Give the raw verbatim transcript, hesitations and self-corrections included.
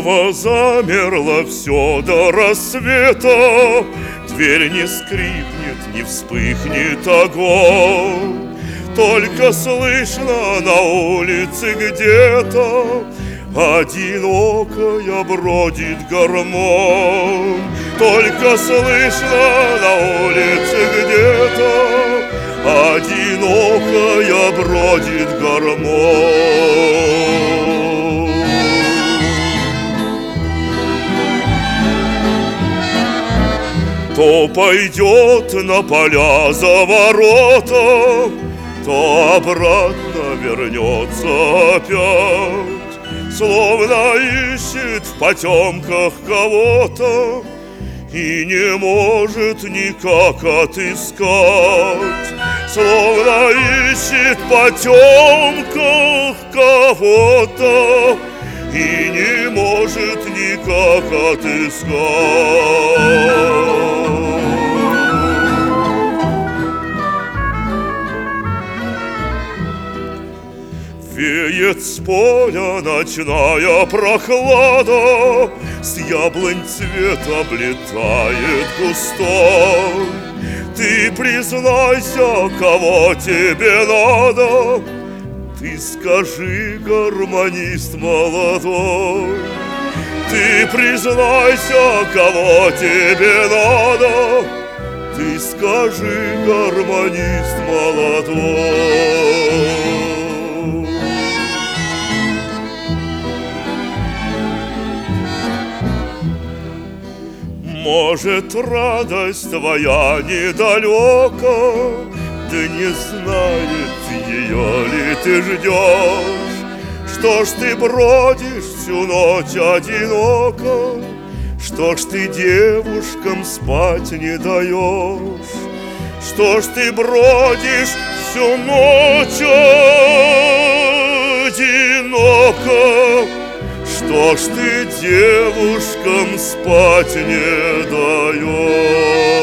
Снова замерло все до рассвета, дверь не скрипнет, не вспыхнет огонь. Только слышно на улице где-то одинокая бродит гармонь. Только слышно на улице где-то одинокая бродит гармонь. То пойдет на поля за ворота, то обратно вернется опять, словно ищет в потемках кого-то и не может никак отыскать. Словно ищет в потемках кого-то и не может никак отыскать. Веет с поля ночная прохлада, с яблонь цвет облетает густой. Ты признайся, кого тебе надо, ты скажи, гармонист молодой. Ты признайся, кого тебе надо, ты скажи, гармонист молодой. Может, радость твоя недалека, да не знает ее ли ты ждешь? Что ж ты бродишь всю ночь одиноко? Что ж ты девушкам спать не даешь? Что ж ты бродишь всю ночь одиноко? Что ж ты девушкам спать не даешь?